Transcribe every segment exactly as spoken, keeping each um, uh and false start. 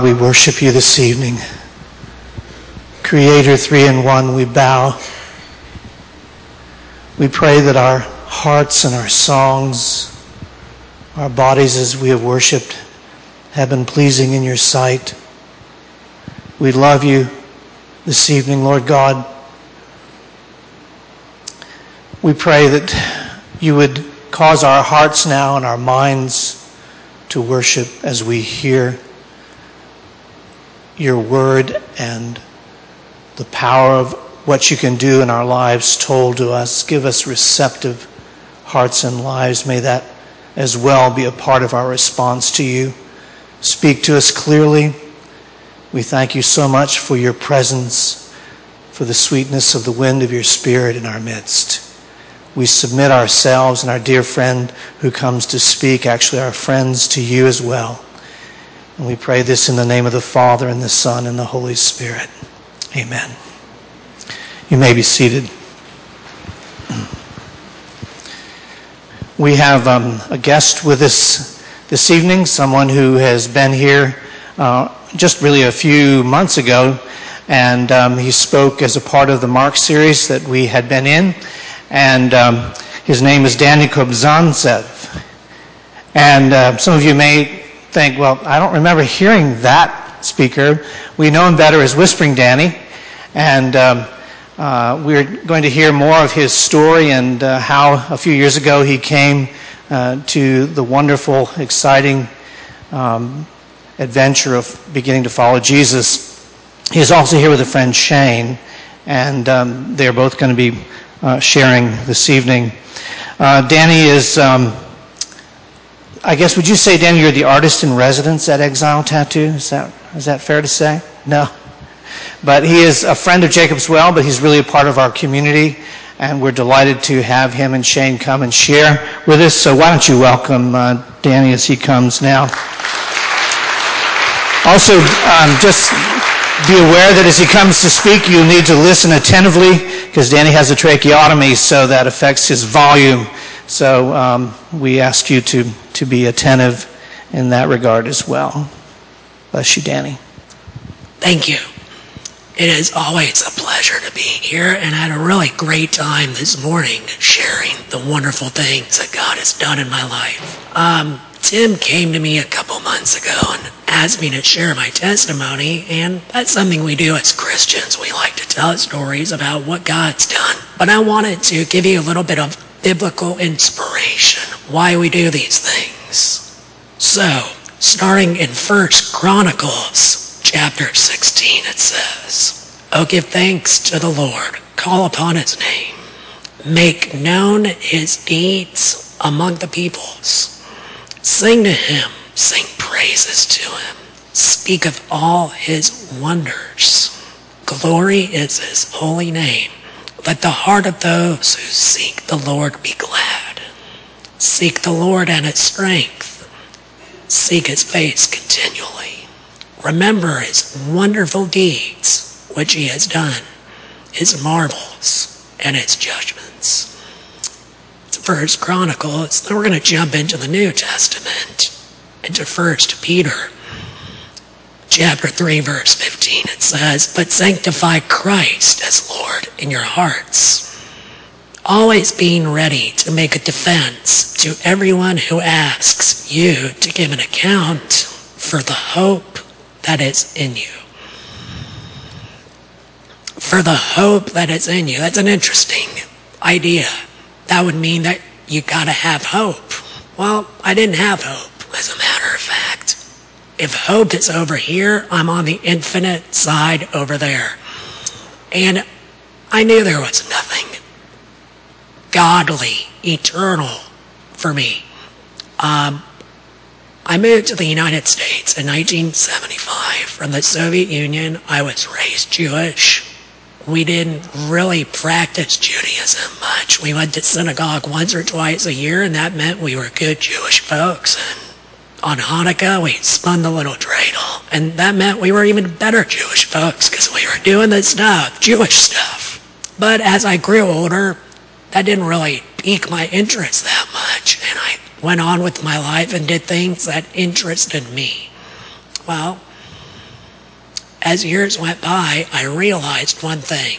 We worship you this evening. Creator, three in one, we bow. We pray that our hearts and our songs, our bodies as we have worshiped, have been pleasing in your sight. We love you this evening, Lord God. We pray that you would cause our hearts now and our minds to worship as we hear your word and the power of what you can do in our lives told to us. Give us receptive hearts and lives. May that as well be a part of our response to you. Speak to us clearly. We thank you so much for your presence, for the sweetness of the wind of your Spirit in our midst. We submit ourselves and our dear friend who comes to speak, actually our friends, to you as well. And we pray this in the name of the Father and the Son and the Holy Spirit. Amen. You may be seated. We have um, a guest with us this evening, someone who has been here uh, just really a few months ago, and um, he spoke as a part of the Mark series that we had been in, and um, his name is Danny Kobzantsev. And uh, some of you may think, well, I don't remember hearing that speaker. We know him better as Whispering Danny, and um, uh, we're going to hear more of his story and uh, how a few years ago he came uh, to the wonderful, exciting um, adventure of beginning to follow Jesus. He is also here with a friend, Shane, and um, they're both going to be uh, sharing this evening. Uh, Danny is... Um, I guess, would you say, Danny, you're the artist in residence at Exile Tattoo? Is that is that fair to say? No. But he is a friend of Jacob's Well, but he's really a part of our community, and we're delighted to have him and Shane come and share with us. So why don't you welcome uh, Danny as he comes now. Also, um, just be aware that as he comes to speak, you'll need to listen attentively, because Danny has a tracheotomy, so that affects his volume. So um, we ask you to, to be attentive in that regard as well. Bless you, Danny. Thank you. It is always a pleasure to be here, and I had a really great time this morning sharing the wonderful things that God has done in my life. Um, Tim came to me a couple months ago and asked me to share my testimony, and that's something we do as Christians. We like to tell stories about what God's done. But I wanted to give you a little bit of biblical inspiration, why we do these things. So, starting in First Chronicles chapter sixteen, it says, "Oh, give thanks to the Lord, call upon his name, make known his deeds among the peoples. Sing to him, sing praises to him, speak of all his wonders. Glory is his holy name. Let the heart of those who seek the Lord be glad. Seek the Lord and his strength. Seek his face continually. Remember his wonderful deeds, which he has done, his marvels and his judgments." It's First Chronicles. Then we're going to jump into the New Testament, into First Peter chapter three, verse fifteen. It says, "But sanctify Christ as Lord in your hearts, always being ready to make a defense to everyone who asks you to give an account for the hope that is in you." For the hope that is in you. That's an interesting idea. That would mean that you gotta have hope. Well, I didn't have hope, as a matter of fact. If hope is over here, I'm on the infinite side over there. And I knew there was nothing godly, eternal for me. Um, I moved to the United States in nineteen seventy-five from the Soviet Union. I was raised Jewish. We didn't really practice Judaism much. We went to synagogue once or twice a year, and that meant we were good Jewish folks. On Hanukkah, we spun the little dreidel, and that meant we were even better Jewish folks because we were doing the stuff, Jewish stuff. But as I grew older, that didn't really pique my interest that much, and I went on with my life and did things that interested me. Well, as years went by, I realized one thing.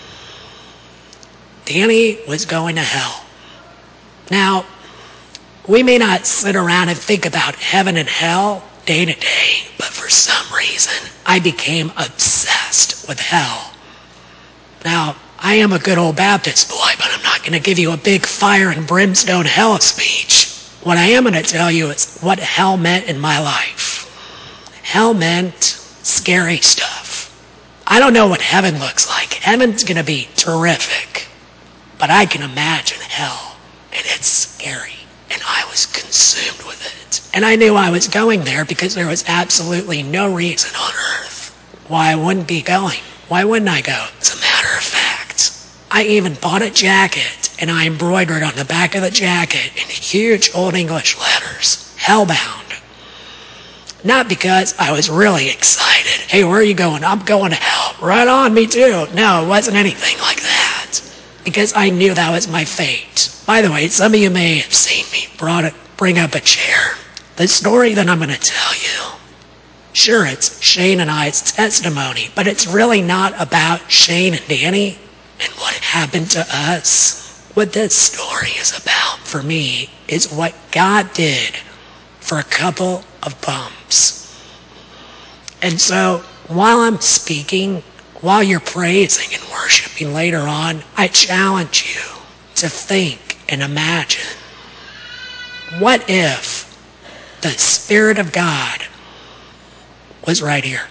Danny was going to hell. Now, we may not sit around and think about heaven and hell day to day, but for some reason, I became obsessed with hell. Now, I am a good old Baptist boy, but I'm not going to give you a big fire and brimstone hell speech. What I am going to tell you is what hell meant in my life. Hell meant scary stuff. I don't know what heaven looks like. Heaven's going to be terrific, but I can imagine hell, and it's scary. And I was consumed with it. And I knew I was going there because there was absolutely no reason on earth why I wouldn't be going. Why wouldn't I go? As a matter of fact, I even bought a jacket, and I embroidered on the back of the jacket in huge Old English letters, Hellbound. Not because I was really excited. Hey, where are you going? I'm going to hell. Right on, me too. No, it wasn't anything like that. Because I knew that was my fate. By the way, some of you may have seen me brought it, bring up a chair. The story that I'm going to tell you, sure, it's Shane and I's testimony, but it's really not about Shane and Danny and what happened to us. What this story is about for me is what God did for a couple of bumps. And so while I'm speaking, while you're praising and worshiping later on, I challenge you to think and imagine, what if the Spirit of God was right here?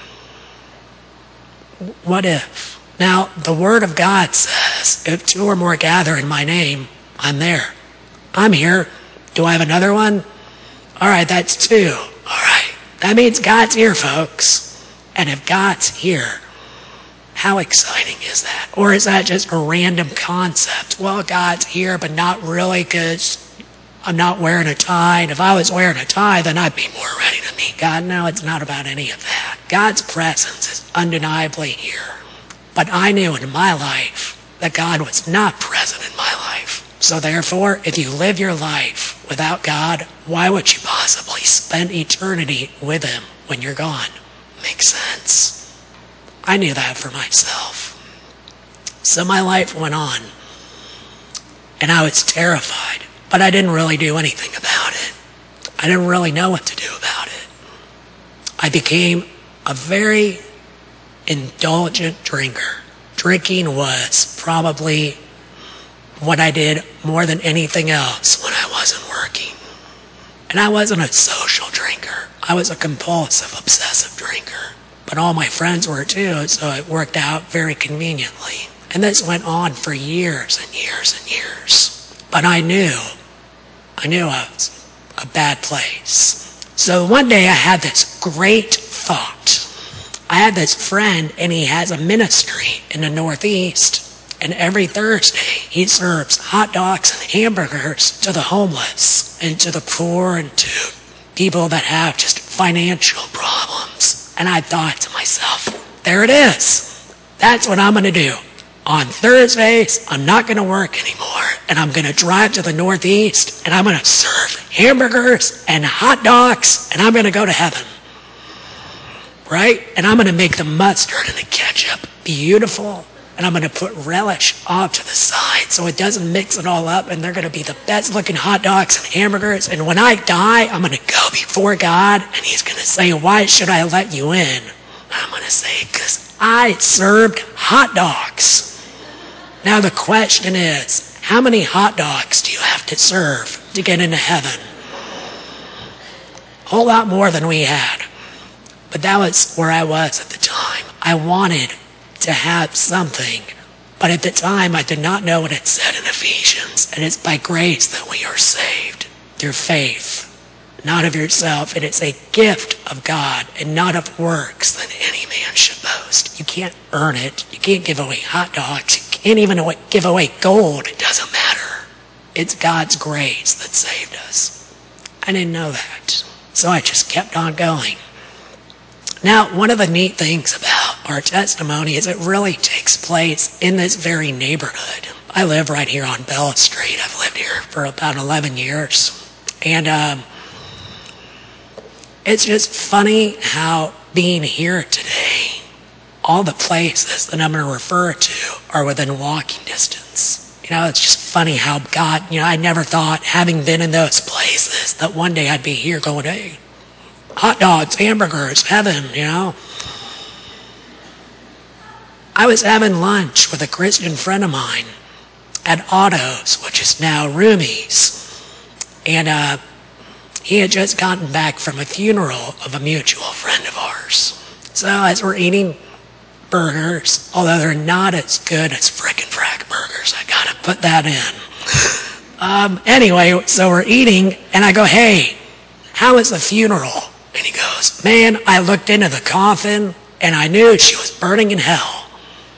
What if? Now, the Word of God says, if two or more gather in my name, I'm there. I'm here. Do I have another one? All right, that's two. All right. That means God's here, folks. And if God's here, how exciting is that? Or is that just a random concept? Well, God's here, but not really, because I'm not wearing a tie. And if I was wearing a tie, then I'd be more ready to meet God. No, it's not about any of that. God's presence is undeniably here. But I knew in my life that God was not present in my life. So therefore, if you live your life without God, why would you possibly spend eternity with Him when you're gone? Makes sense. I knew that for myself. So my life went on, and I was terrified, but I didn't really do anything about it. I didn't really know what to do about it. I became a very indulgent drinker. Drinking was probably what I did more than anything else when I wasn't working. And I wasn't a social drinker. I was a compulsive, obsessive drinker. But all my friends were too, so it worked out very conveniently. And this went on for years and years and years. But I knew, I knew I was a bad place. So one day I had this great thought. I had this friend, and he has a ministry in the Northeast. And every Thursday, he serves hot dogs and hamburgers to the homeless and to the poor and to people that have just financial problems. And I thought to myself, there it is. That's what I'm going to do. On Thursdays, I'm not going to work anymore. And I'm going to drive to the Northeast, and I'm going to serve hamburgers and hot dogs, and I'm going to go to heaven. Right? And I'm going to make the mustard and the ketchup beautiful. And I'm going to put relish off to the side so it doesn't mix it all up. And they're going to be the best looking hot dogs and hamburgers. And when I die, I'm going to go before God. And He's going to say, why should I let you in? And I'm going to say, because I served hot dogs. Now the question is, how many hot dogs do you have to serve to get into heaven? A whole lot more than we had. But that was where I was at the time. I wanted to have something, but at the time I did not know what it said in Ephesians, and it's by grace that we are saved through faith, not of yourself. It is a gift of God and not of works that any man should boast. You can't earn it. You can't give away hot dogs. You can't even give away gold. It doesn't matter. It's God's grace that saved us. I didn't know that, so I just kept on going. Now, one of the neat things about our testimony is it really takes place in this very neighborhood. I live right here on Bella Street. I've lived here for about eleven years. And um, it's just funny how being here today all the places that I'm going to refer to are within walking distance. You know, it's just funny how God, you know, I never thought, having been in those places, that one day I'd be here going, hey, hot dogs, hamburgers, heaven, you know. I was having lunch with a Christian friend of mine at Otto's, which is now Rumi's. And uh, he had just gotten back from a funeral of a mutual friend of ours. So as we're eating burgers, although they're not as good as frickin' frack burgers, I gotta put that in. Um, anyway, so we're eating, and I go, hey, how was the funeral? And he goes, man, I looked into the coffin, and I knew she was burning in hell.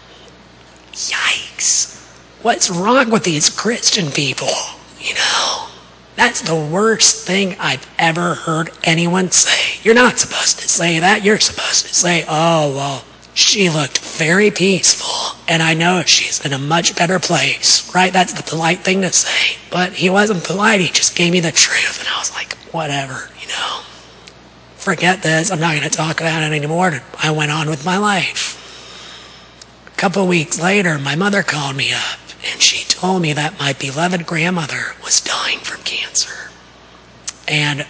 Yikes. What's wrong with these Christian people, you know? That's the worst thing I've ever heard anyone say. You're not supposed to say that. You're supposed to say, oh, well, she looked very peaceful, and I know she's in a much better place, right? That's the polite thing to say. But he wasn't polite. He just gave me the truth, and I was like, whatever, you know. Forget this. I'm not going to talk about it anymore. I went on with my life. A couple weeks later, my mother called me up, and she told me that my beloved grandmother was dying from cancer. And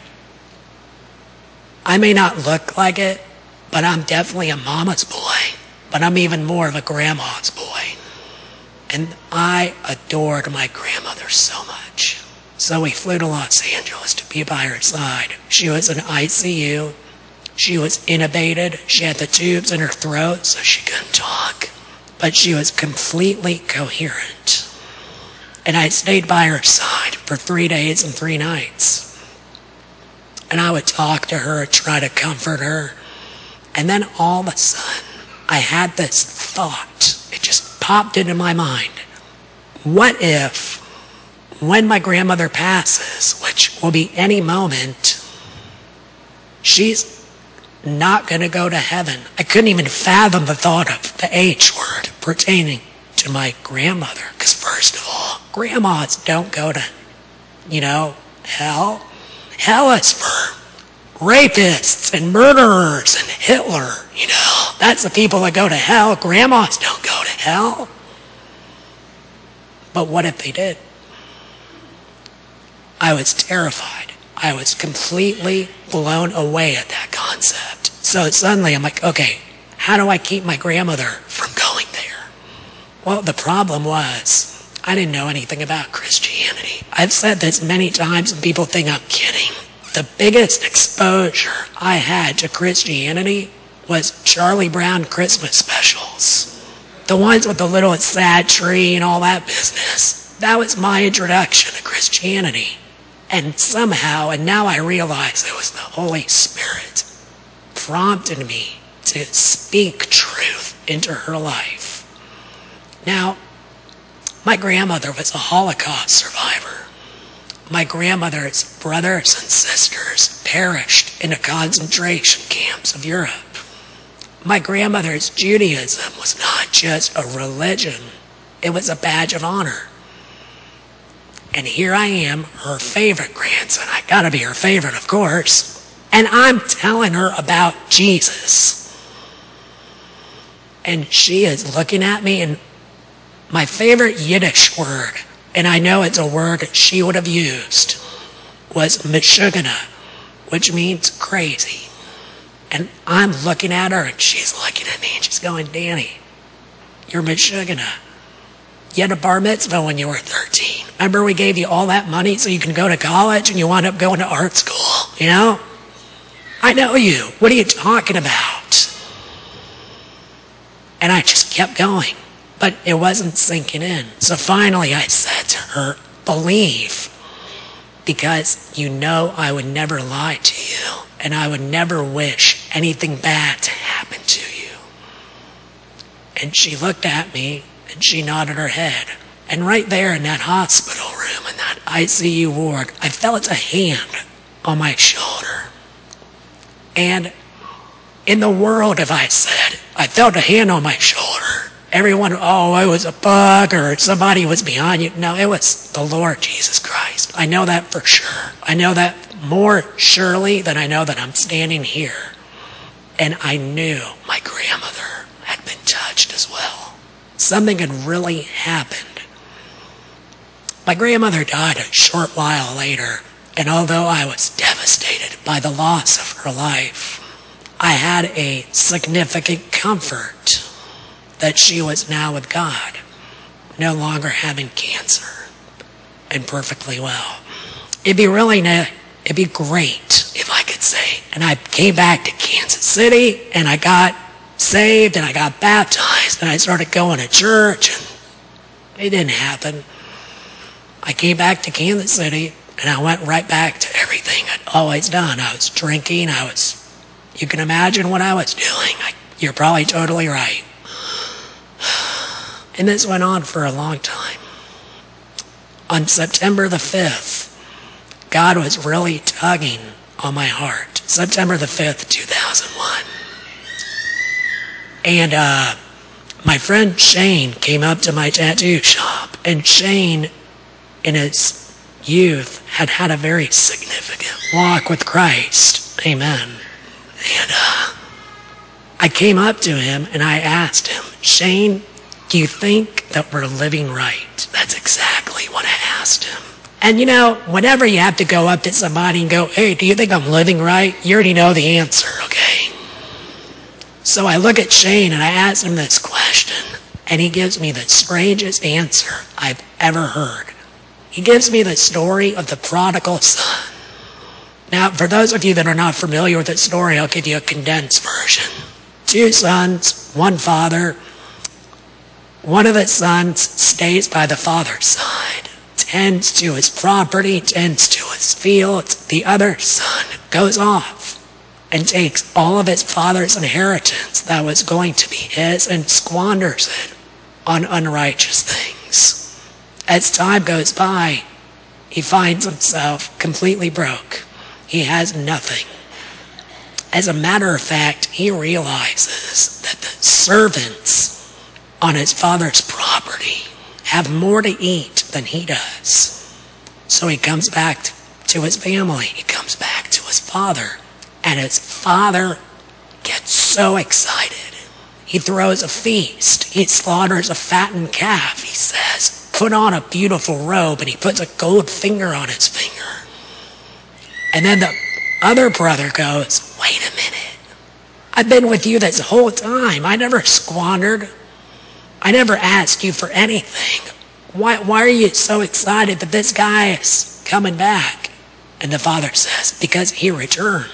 I may not look like it, but I'm definitely a mama's boy. But I'm even more of a grandma's boy. And I adored my grandmother so much. So we flew to Los Angeles to be by her side. She was in I C U. She was intubated. She had the tubes in her throat, so she couldn't talk. But she was completely coherent. And I stayed by her side for three days and three nights. And I would talk to her, try to comfort her. And then all of a sudden, I had this thought. It just popped into my mind. What if, when my grandmother passes, which will be any moment, she's not going to go to heaven? I couldn't even fathom the thought of the H word pertaining to my grandmother. Because first of all, grandmas don't go to, you know, hell. Hell is for rapists and murderers and Hitler, you know. That's the people that go to hell. Grandmas don't go to hell. But what if they did? I was terrified. I was completely blown away at that concept. So suddenly I'm like, okay, how do I keep my grandmother from going there? Well, the problem was, I didn't know anything about Christianity. I've said this many times and people think I'm kidding. The biggest exposure I had to Christianity was Charlie Brown Christmas specials. The ones with the little sad tree and all that business. That was my introduction to Christianity. And somehow, and now I realize it was the Holy Spirit, prompted me to speak truth into her life. Now, my grandmother was a Holocaust survivor. My grandmother's brothers and sisters perished in the concentration camps of Europe. My grandmother's Judaism was not just a religion, it was a badge of honor. And here I am, her favorite grandson. I gotta be her favorite, of course. And I'm telling her about Jesus. And she is looking at me, and my favorite Yiddish word, and I know it's a word she would have used, was meshugana, which means crazy. And I'm looking at her, and she's looking at me, and she's going, Danny, you're meshugana. You had a bar mitzvah when you were thirteen. Remember we gave you all that money so you can go to college, and you wound up going to art school, you know? I know you. What are you talking about? And I just kept going. But it wasn't sinking in. So finally I said to her, believe. Because you know I would never lie to you. And I would never wish anything bad to happen to you. And she looked at me and she nodded her head. And right there in that hospital room, in that I C U ward, I felt a hand on my shoulder. And in the world, if I said, I felt a hand on my shoulder, everyone, oh, it was a bug or somebody was behind you. No, it was the Lord Jesus Christ. I know that for sure. I know that more surely than I know that I'm standing here. And I knew my grandmother had been touched as well. Something had really happened. My grandmother died a short while later, and although I was devastated by the loss of her life, I had a significant comfort that she was now with God, no longer having cancer, and perfectly well. It'd be really, it'd be great if I could say. And I came back to Kansas City, and I got saved, and I got baptized, and I started going to church, and it didn't happen. I came back to Kansas City, and I went right back to everything I'd always done. I was drinking, I was, you can imagine what I was doing. I, you're probably totally right. And this went on for a long time. On September the fifth, God was really tugging on my heart. September the fifth, two thousand one. And uh, my friend Shane came up to my tattoo shop. And Shane, in his youth, had had a very significant walk with Christ. Amen. And uh, I came up to him and I asked him, Shane, do you think that we're living right? That's exactly what I asked him. And you know, whenever you have to go up to somebody and go, hey, do you think I'm living right? You already know the answer, okay? So I look at Shane and I ask him this question, and he gives me the strangest answer I've ever heard. He gives me the story of the prodigal son. Now, for those of you that are not familiar with the story, I'll give you a condensed version. Two sons, one father. One of the sons stays by the father's side, tends to his property, tends to his fields. The other son goes off and takes all of his father's inheritance that was going to be his and squanders it on unrighteous things. As time goes by, he finds himself completely broke. He has nothing. As a matter of fact, he realizes that the servants on his father's property have more to eat than he does. So he comes back to his family. He comes back to his father. And his father gets so excited. He throws a feast. He slaughters a fattened calf. He says, put on a beautiful robe. And he puts a gold finger on his finger. And then the other brother goes, wait a minute. I've been with you this whole time. I never squandered. I never asked you for anything. Why, why are you so excited that this guy is coming back? And the father says, because he returned.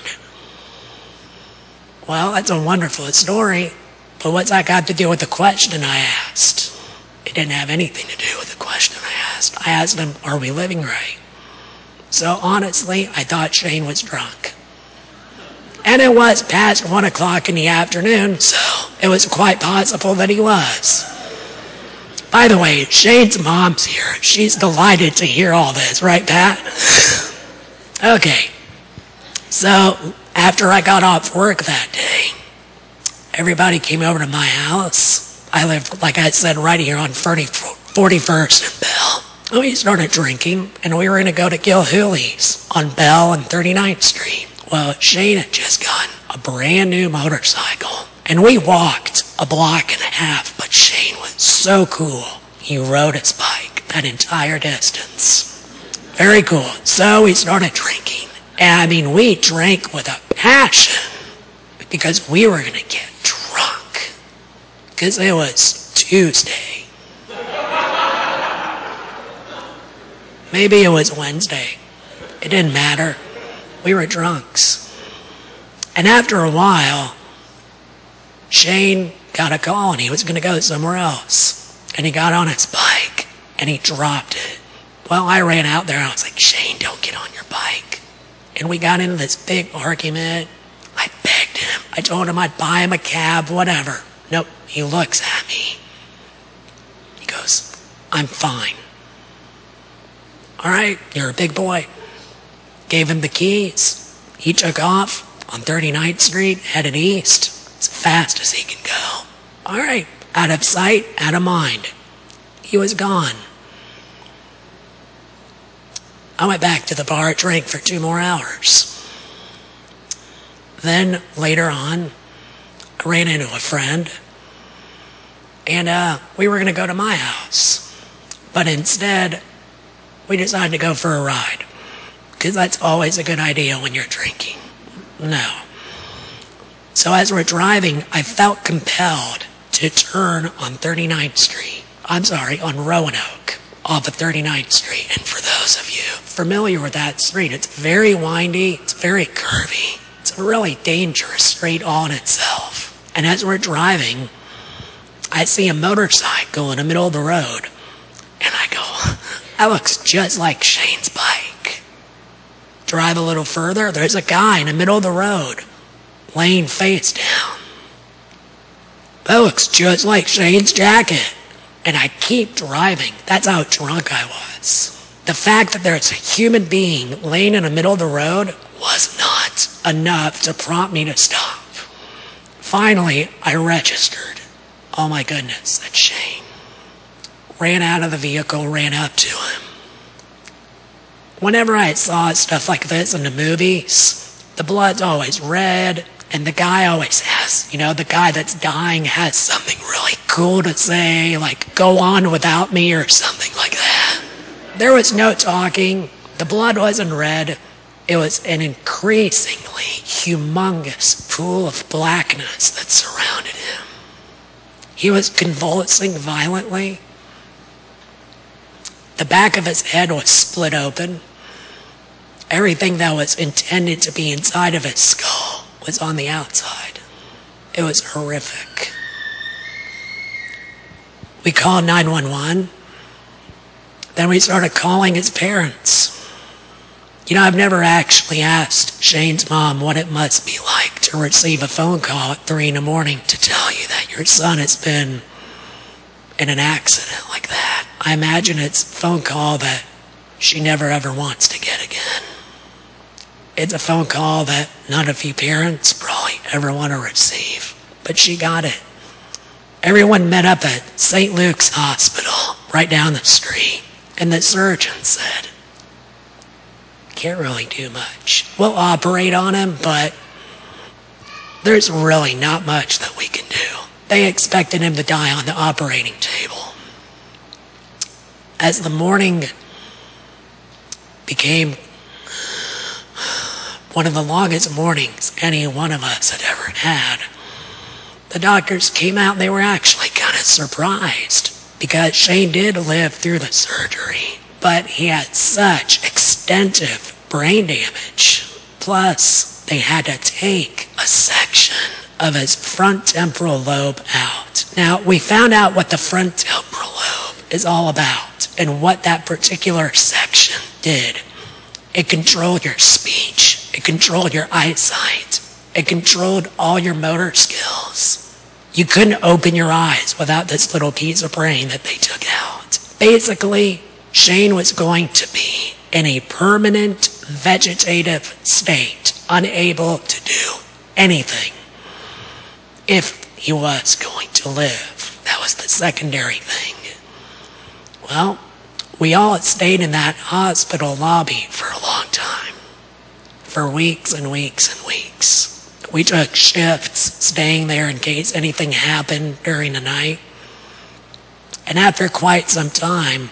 Well, that's a wonderful story, but what's that got to do with the question I asked? It didn't have anything to do with the question I asked. I asked him, are we living right? So honestly, I thought Shane was drunk. And it was past one o'clock in the afternoon, so it was quite possible that he was. By the way, Shane's mom's here. She's delighted to hear all this, right, Pat? Okay. So after I got off work that day, everybody came over to my house. I live, like I said, right here on forty-first and Bell. We started drinking, and we were going to go to Gilhooly's on Bell and thirty-ninth Street. Well, Shane had just gotten a brand new motorcycle, and we walked a block and a half, but Shane was so cool. He rode his bike that entire distance. Very cool. So we started drinking. And I mean, we drank with a passion because we were going to get drunk. Because it was Tuesday. Maybe it was Wednesday. It didn't matter. We were drunks. And after a while, Shane got a call and he was going to go somewhere else. And he got on his bike and he dropped it. Well, I ran out there and I was like, Shane, don't get on your bike. And we got into this big argument. I begged him. I told him I'd buy him a cab, whatever. Nope. He looks at me. He goes, I'm fine. All right, you're a big boy. Gave him the keys. He took off on thirty-ninth Street, headed east, as fast as he could go. All right, out of sight, out of mind. He was gone. I went back to the bar, drank for two more hours. Then, later on, I ran into a friend. And uh, we were going to go to my house. But instead, we decided to go for a ride. Because that's always a good idea when you're drinking. No. So as we're driving, I felt compelled to turn on thirty-ninth Street. I'm sorry, on Roanoke, off of thirty-ninth Street. And for those of you familiar with that street, it's very windy, it's very curvy. It's a really dangerous street all in itself. And as we're driving, I see a motorcycle in the middle of the road. And I go, that looks just like Shane's bike. Drive a little further, there's a guy in the middle of the road, laying face down. That looks just like Shane's jacket. And I keep driving. That's how drunk I was. The fact that there's a human being laying in the middle of the road was not enough to prompt me to stop. Finally, I registered. Oh my goodness, that's Shane. Ran out of the vehicle, ran up to him. Whenever I saw stuff like this in the movies, the blood's always red, and the guy always has, you know, the guy that's dying has something really cool to say, like, go on without me or something like that. There was no talking. The blood wasn't red. It was an increasingly humongous pool of blackness that surrounded him. He was convulsing violently. The back of his head was split open. Everything that was intended to be inside of his skull was on the outside. It was horrific. We called nine one one. Then we started calling his parents. You know, I've never actually asked Shane's mom what it must be like to receive a phone call at three in the morning to tell you that your son has been in an accident like that. I imagine it's a phone call that she never ever wants to get again. It's a phone call that none of you parents probably ever want to receive. But she got it. Everyone met up at Saint Luke's Hospital right down the street. And the surgeon said, can't really do much. We'll operate on him, but there's really not much that we can do. They expected him to die on the operating table. As the morning became one of the longest mornings any one of us had ever had, the doctors came out and they were actually kind of surprised because Shane did live through the surgery, but he had such extensive brain damage. Plus, they had to take a section of his front temporal lobe out. Now, we found out what the front temporal lobe is all about and what that particular section did. It controlled your speech. It controlled your eyesight. It controlled all your motor skills. You couldn't open your eyes without this little piece of brain that they took out. Basically, Shane was going to be in a permanent vegetative state, unable to do anything if he was going to live. That was the secondary thing. Well, we all stayed in that hospital lobby for a long time. For weeks and weeks and weeks. We took shifts staying there in case anything happened during the night. And after quite some time,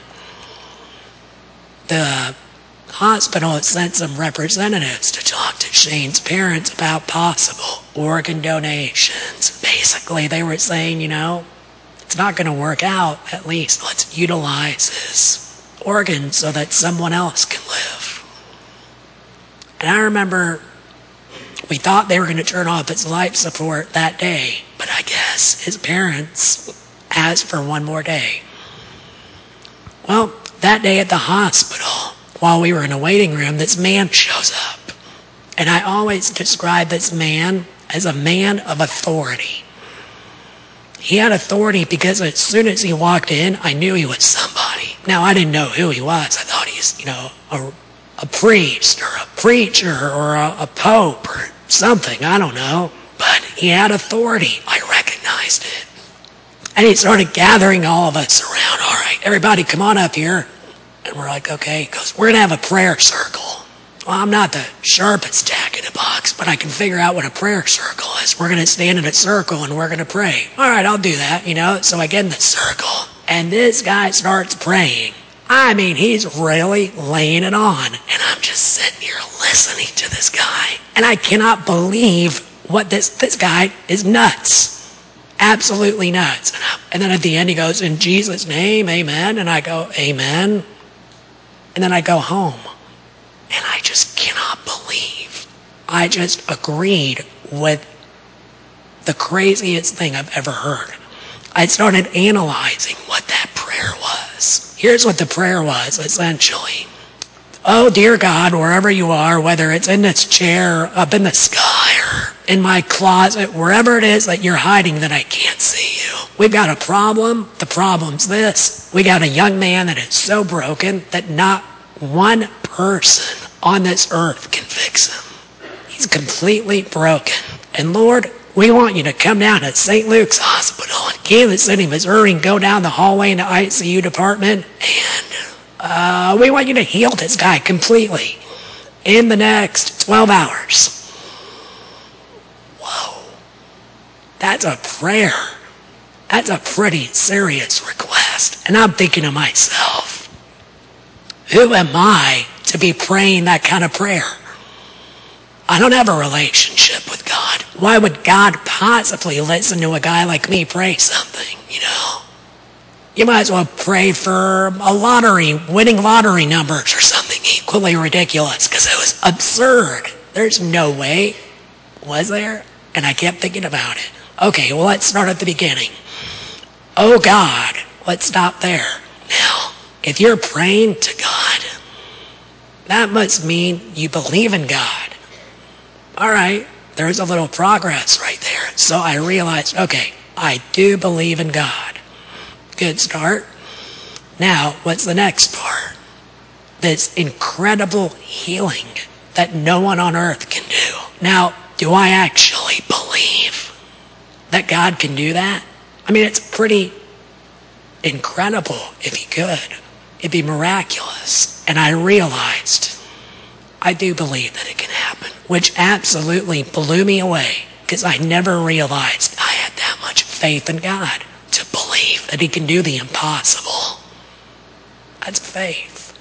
the hospital had sent some representatives to talk to Shane's parents about possible organ donations. Basically, they were saying, you know, it's not going to work out. At least let's utilize his organs so that someone else can live. And I remember we thought they were going to turn off his life support that day, but I guess his parents asked for one more day. Well, that day at the hospital, while we were in a waiting room, this man shows up. And I always describe this man as a man of authority. He had authority because as soon as he walked in, I knew he was somebody. Now, I didn't know who he was. I thought he's, you know, a, a priest or a preacher or a, a pope or something. I don't know. But he had authority. I recognized it. And he started gathering all of us around. All right, everybody come on up here. And we're like, okay. He goes, we're going to have a prayer circle. Well, I'm not the sharpest jack in the box, but I can figure out what a prayer circle is. We're going to stand in a circle and we're going to pray. All right, I'll do that, you know. So I get in the circle, and this guy starts praying. I mean, he's really laying it on. And I'm just sitting here listening to this guy. And I cannot believe what this, this guy is nuts. Absolutely nuts. And then at the end he goes, in Jesus' name, amen. And I go, amen. And then I go home. And I just cannot believe I just agreed with the craziest thing I've ever heard. I started analyzing what that prayer was. Here's what the prayer was, essentially. Oh, dear God, wherever you are, whether it's in this chair, up in the sky, or in my closet, wherever it is that you're hiding that I can't see you. We've got a problem. The problem's this. We got a young man that is so broken that not one person on this earth can fix him. He's completely broken. And Lord, we want you to come down to Saint Luke's Hospital in Kansas City, Missouri, and go down the hallway in the I C U department, and uh, we want you to heal this guy completely in the next twelve hours. Whoa. That's a prayer. That's a pretty serious request. And I'm thinking to myself, who am I to be praying that kind of prayer? I don't have a relationship with God. Why would God possibly listen to a guy like me pray something, you know? You might as well pray for a lottery, winning lottery numbers or something equally ridiculous, because it was absurd. There's no way. Was there? And I kept thinking about it. Okay, well, let's start at the beginning. Oh, God. Let's stop there. Now, if you're praying to God, that must mean you believe in God. All right, there's a little progress right there. So I realized, okay, I do believe in God. Good start. Now, what's the next part? This incredible healing that no one on earth can do. Now, do I actually believe that God can do that? I mean, it's pretty incredible if he could. It'd be miraculous. And I realized I do believe that it can happen, which absolutely blew me away, because I never realized I had that much faith in God to believe that he can do the impossible. That's faith.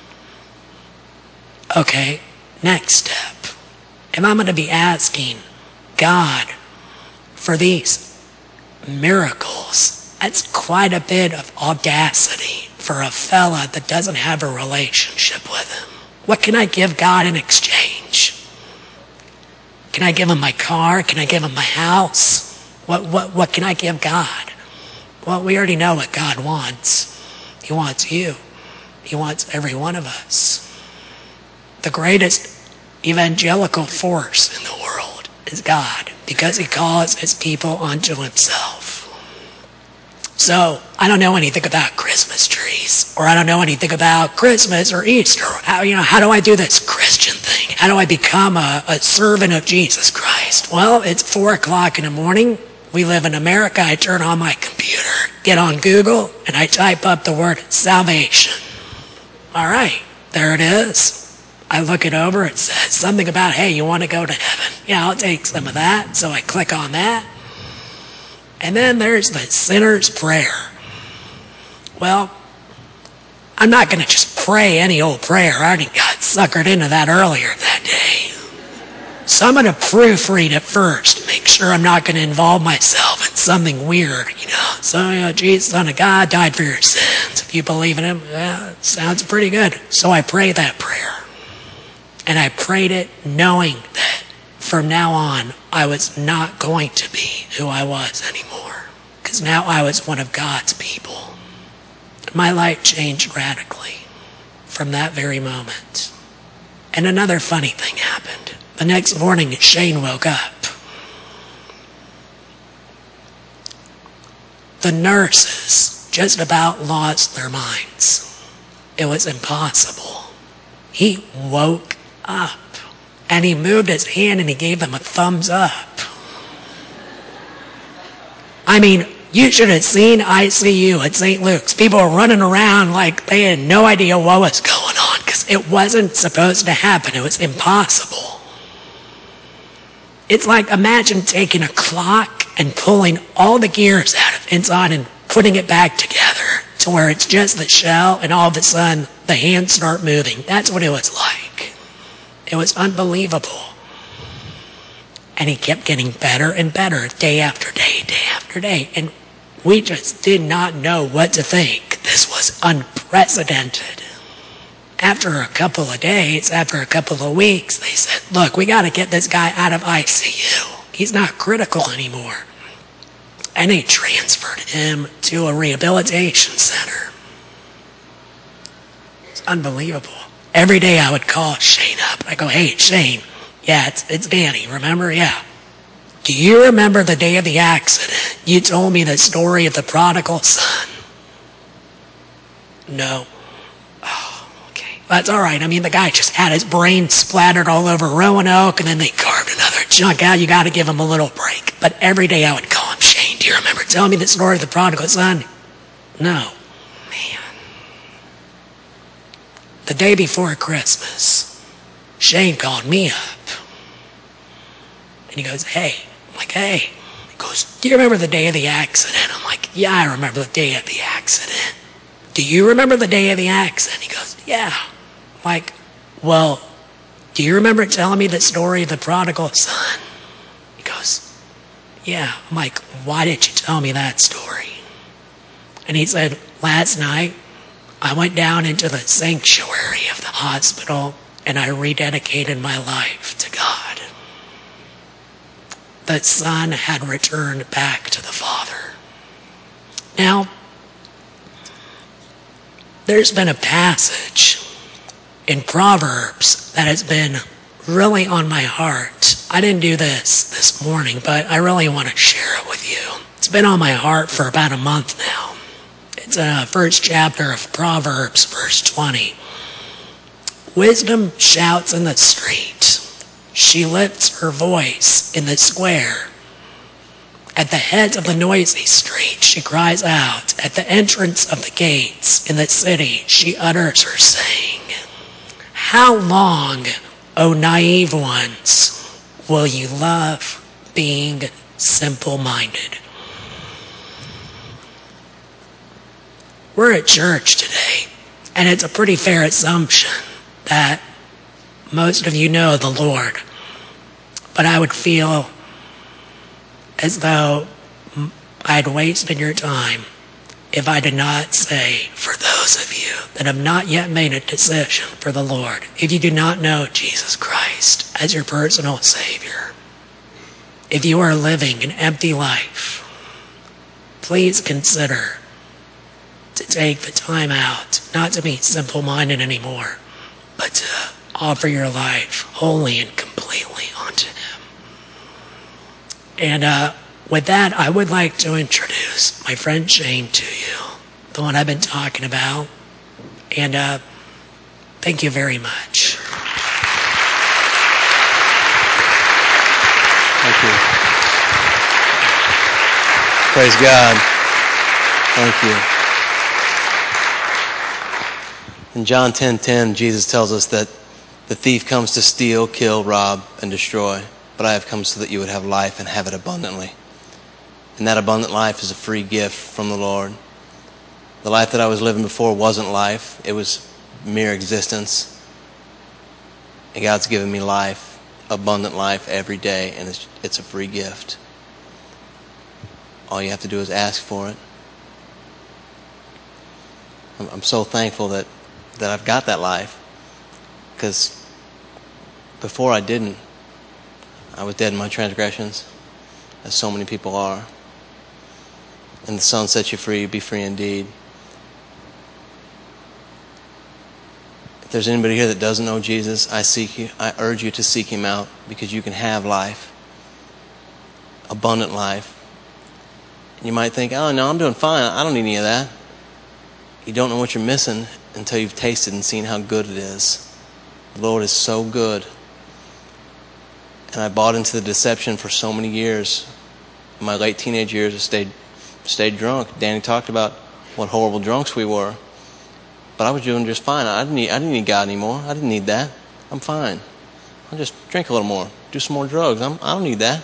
Okay, next step. If I'm going to be asking God for these miracles, that's quite a bit of audacity for a fella that doesn't have a relationship with him. What can I give God in exchange? Can I give him my car? Can I give him my house? What, what, what can I give God? Well, we already know what God wants. He wants you. He wants every one of us. The greatest evangelical force in the world is God, because he calls his people unto himself. So, I don't know anything about Christmas trees, or I don't know anything about Christmas or Easter. How, you know, how do I do this Christian thing? How do I become a, a servant of Jesus Christ? Well, it's four o'clock in the morning. We live in America. I turn on my computer, get on Google, and I type up the word salvation. All right, there it is. I look it over. It says something about, hey, you want to go to heaven. Yeah, I'll take some of that. So I click on that. And then there's the sinner's prayer. Well, I'm not going to just pray any old prayer. I already got suckered into that earlier that day. So I'm going to proofread it first, make sure I'm not going to involve myself in something weird, you know. So, you know, Jesus, Son of God, died for your sins. If you believe in him, yeah, it sounds pretty good. So I prayed that prayer. And I prayed it knowing that from now on, I was not going to be who I was anymore. Because now I was one of God's people. My life changed radically from that very moment. And another funny thing happened. The next morning, Shane woke up. The nurses just about lost their minds. It was impossible. He woke up. And he moved his hand and he gave them a thumbs up. I mean, you should have seen I C U at Saint Luke's. People were running around like they had no idea what was going on, because because it wasn't supposed to happen. It was impossible. It's like, imagine taking a clock and pulling all the gears out of inside and putting it back together to where it's just the shell, and all of a sudden the hands start moving. That's what it was like. It was unbelievable. And he kept getting better and better day after day, day after day. And we just did not know what to think. This was unprecedented. After a couple of days, after a couple of weeks, they said, look, we got to get this guy out of I C U. He's not critical anymore. And they transferred him to a rehabilitation center. It's unbelievable. Every day I would call Shane up. I go, hey, Shane. Yeah, it's, it's Danny, remember? Yeah. Do you remember the day of the accident? You told me the story of the prodigal son. No. Oh, okay. That's all right. I mean, the guy just had his brain splattered all over Roanoke, and then they carved another chunk out. You got to give him a little break. But every day I would call him, Shane, do you remember telling me the story of the prodigal son? No. Man. The day before Christmas, Shane called me up. And he goes, hey. I'm like, hey. He goes, do you remember the day of the accident? I'm like, yeah, I remember the day of the accident. Do you remember the day of the accident? He goes, yeah. I'm like, well, do you remember telling me the story of the prodigal son? He goes, yeah. I'm like, why did you tell me that story? And he said, last night, I went down into the sanctuary of the hospital and I rededicated my life to God. The son had returned back to the Father. Now, there's been a passage in Proverbs that has been really on my heart. I didn't do this this morning, but I really want to share it with you. It's been on my heart for about a month now. It's the first chapter of Proverbs, verse twenty. Wisdom shouts in the street. She lifts her voice in the square. At the head of the noisy street, she cries out. At the entrance of the gates in the city, she utters her saying, how long, O naive ones, will you love being simple-minded? We're at church today, and it's a pretty fair assumption that most of you know the Lord. But I would feel as though I had wasted your time if I did not say, for those of you that have not yet made a decision for the Lord, if you do not know Jesus Christ as your personal Savior, if you are living an empty life, please consider to take the time out, not to be simple-minded anymore, but to offer your life wholly and completely unto Him. And uh, with that, I would like to introduce my friend Shane to you, the one I've been talking about. And uh, thank you very much. Thank you. Praise God. Thank you. In John ten ten, Jesus tells us that the thief comes to steal, kill, rob, and destroy. But I have come so that you would have life and have it abundantly. And that abundant life is a free gift from the Lord. The life that I was living before wasn't life. It was mere existence. And God's given me life, abundant life every day, and it's, it's a free gift. All you have to do is ask for it. I'm, I'm so thankful that, that I've got that life, because before I didn't. I was dead in my transgressions, as so many people are. And the Son sets you free, be free indeed. If there's anybody here that doesn't know Jesus, I seek you, I urge you to seek Him out, because you can have life, abundant life. And you might think, oh no, I'm doing fine, I don't need any of that. You don't know what you're missing until you've tasted and seen how good it is. The Lord is so good. And I bought into the deception for so many years. In my late teenage years, I stayed, stayed drunk. Danny talked about what horrible drunks we were. But I was doing just fine. I didn't need, I didn't need God anymore. I didn't need that. I'm fine. I'll just drink a little more, do some more drugs. I'm, I don't need that.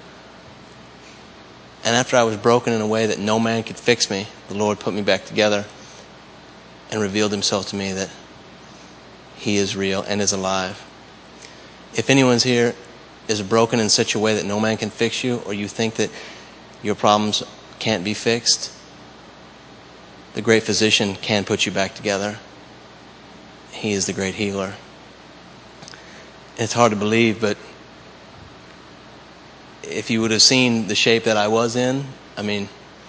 And after I was broken in a way that no man could fix me, the Lord put me back together and revealed himself to me that he is real and is alive. If anyone's here is broken in such a way that no man can fix you, or you think that your problems can't be fixed, the great physician can put you back together. He is the great healer. It's hard to believe, but if you would have seen the shape that I was in, I mean,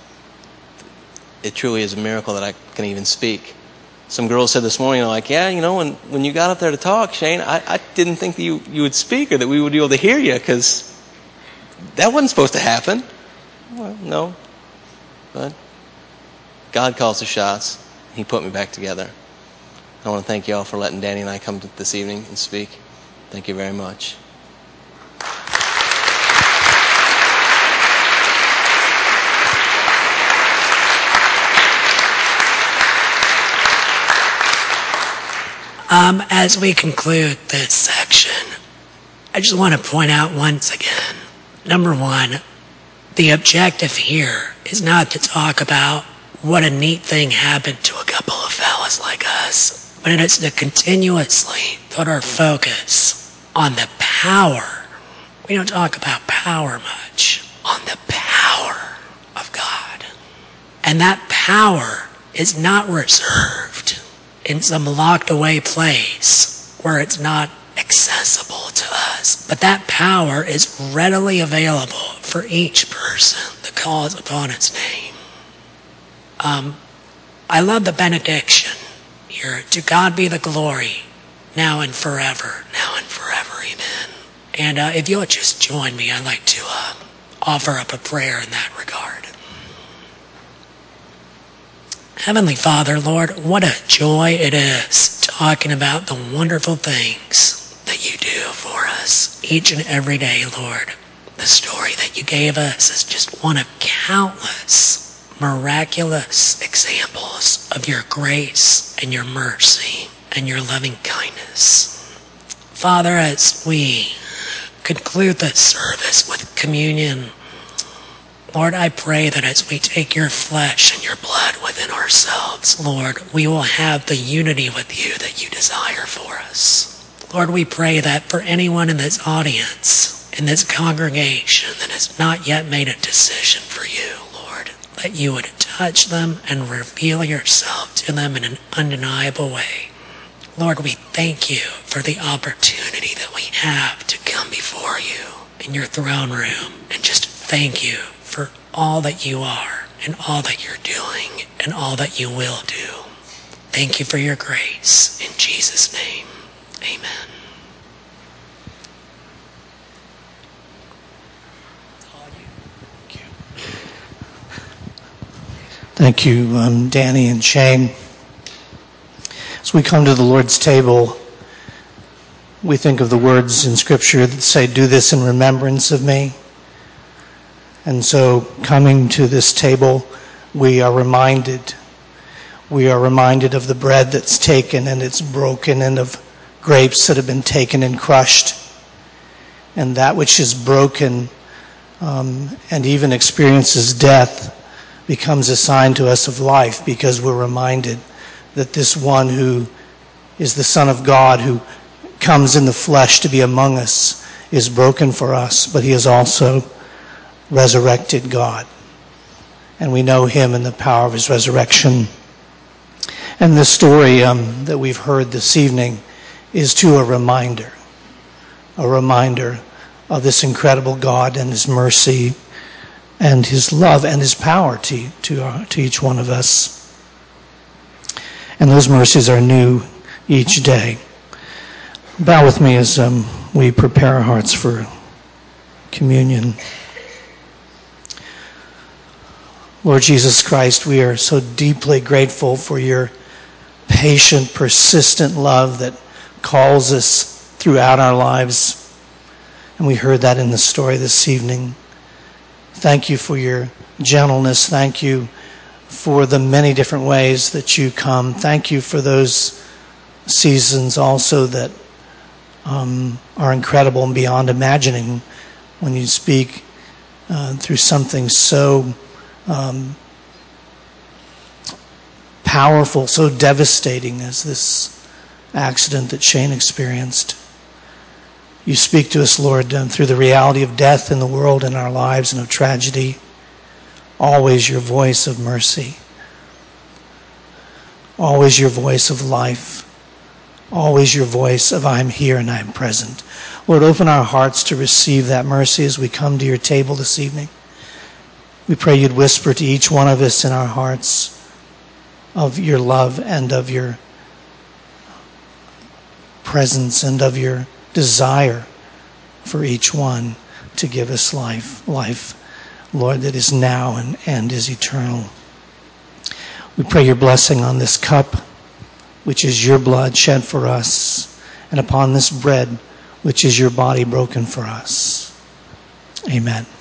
it truly is a miracle that I can even speak. Some girls said this morning, like, yeah, you know, when, when you got up there to talk, Shane, I, I didn't think that you, you would speak or that we would be able to hear you, because that wasn't supposed to happen. Well, no. But God calls the shots. He put me back together. I want to thank you all for letting Danny and I come this evening and speak. Thank you very much. Um, as we conclude this section, I just want to point out once again, number one, the objective here is not to talk about what a neat thing happened to a couple of fellas like us, but it is to continuously put our focus on the power. We don't talk about power much, on the power of God. And that power is not reserved in some locked away place where it's not accessible to us. But that power is readily available for each person that calls upon its name. Um, I love the benediction here. To God be the glory, now and forever, now and forever, amen. And uh, if you'll just join me, I'd like to uh, offer up a prayer in that regard. Heavenly Father, Lord, what a joy it is talking about the wonderful things that you do for us each and every day, Lord. The story that you gave us is just one of countless miraculous examples of your grace and your mercy and your loving kindness. Father, as we conclude this service with communion, Lord, I pray that as we take your flesh and your blood within ourselves, Lord, we will have the unity with you that you desire for us. Lord, we pray that for anyone in this audience, in this congregation that has not yet made a decision for you, Lord, that you would touch them and reveal yourself to them in an undeniable way. Lord, we thank you for the opportunity that we have to come before you in your throne room and just thank you for all that you are and all that you're doing and all that you will do. Thank you for your grace. In Jesus' name, amen. Thank you, um, Danny and Shane. As we come to the Lord's table, we think of the words in Scripture that say, "Do this in remembrance of me." And so coming to this table, we are reminded, we are reminded of the bread that's taken and it's broken, and of grapes that have been taken and crushed. And that which is broken um, and even experiences death becomes a sign to us of life, because we're reminded that this one who is the Son of God, who comes in the flesh to be among us, is broken for us, but he is also resurrected God. And we know him in the power of his resurrection. And the story um, that we've heard this evening is to a reminder, a reminder of this incredible God and his mercy and his love and his power to, to, our, to each one of us. And those mercies are new each day. Bow with me as um, we prepare our hearts for communion. Lord Jesus Christ, we are so deeply grateful for your patient, persistent love that calls us throughout our lives. And we heard that in the story this evening. Thank you for your gentleness. Thank you for the many different ways that you come. Thank you for those seasons also that um, are incredible and beyond imagining when you speak uh, through something so um, powerful, so devastating as this accident that Shane experienced. You speak to us, Lord, um, through the reality of death in the world, in our lives, and of tragedy. Always your voice of mercy. Always your voice of life. Always your voice of I'm here and I'm present. Lord, open our hearts to receive that mercy as we come to your table this evening. We pray you'd whisper to each one of us in our hearts of your love and of your presence and of your desire for each one to give us life. Life, Lord, that is now and, and is eternal. We pray your blessing on this cup, which is your blood shed for us, and upon this bread, which is your body broken for us. Amen.